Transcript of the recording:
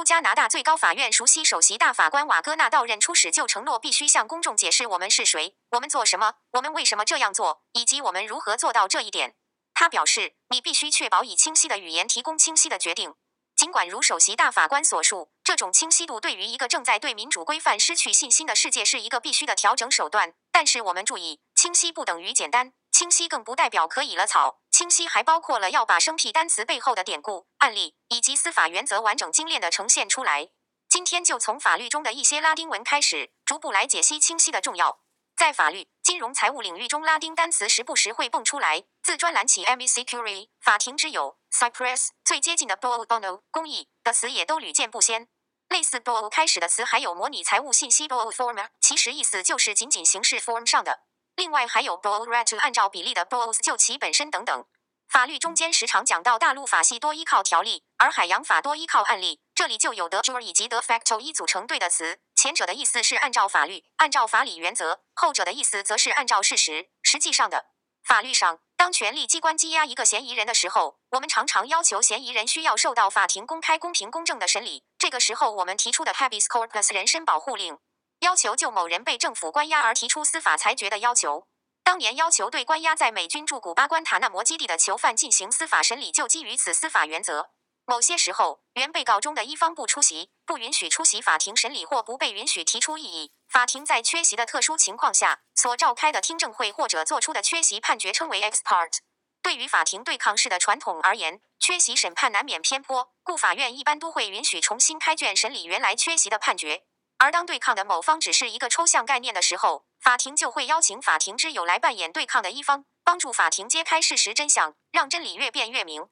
加拿大最高法院熟悉首席大法官瓦戈纳到任初始就承诺必须向公众解释我们是谁，我们做什么，我们为什么这样做，以及我们如何做到这一点。他表示，你必须确保以清晰的语言提供清晰的决定。尽管如首席大法官所述，这种清晰度对于一个正在对民主规范失去信心的世界是一个必须的调整手段，但是我们注意，清晰不等于简单，清晰更不代表可以了草，清晰还包括了要把生僻单词背后的典故、案例以及司法原则完整精炼地呈现出来。今天就从法律中的一些拉丁文开始，逐步来解析清晰的重要。在法律、金融、财务领域中，拉丁单词时不时会蹦出来。自专栏起 amicuriae 法庭之友 Cypress 最接近的 pro bono 公益的词也都屡见不鲜。类似 pro 开始的词还有模拟财务信息 pro forma， 其实意思就是仅仅形式 form 上的。另外还有 pro rata 按照比例的 pros 就其本身等等。法律中间时常讲到大陆法系多依靠条例，而海洋法多依靠案例，这里就有de jure以及de facto 一组成对的词，前者的意思是按照法律、按照法理原则，后者的意思则是按照事实、实际上的。法律上，当权力机关羁押一个嫌疑人的时候，我们常常要求嫌疑人需要受到法庭公开、公平、公正的审理，这个时候我们提出的 habeas corpus 人身保护令，要求就某人被政府关押而提出司法裁决的要求。当年要求对关押在美军驻古巴关塔那摩基地的囚犯进行司法审理，就基于此司法原则。某些时候，原被告中的一方不出席，不允许出席法庭审理或不被允许提出异议，法庭在缺席的特殊情况下所召开的听证会或者作出的缺席判决称为 ex parte。对于法庭对抗式的传统而言，缺席审判难免偏颇，故法院一般都会允许重新开卷审理原来缺席的判决。而当对抗的某方只是一个抽象概念的时候，法庭就会邀请法庭之友来扮演对抗的一方，帮助法庭揭开事实真相，让真理越辩越明。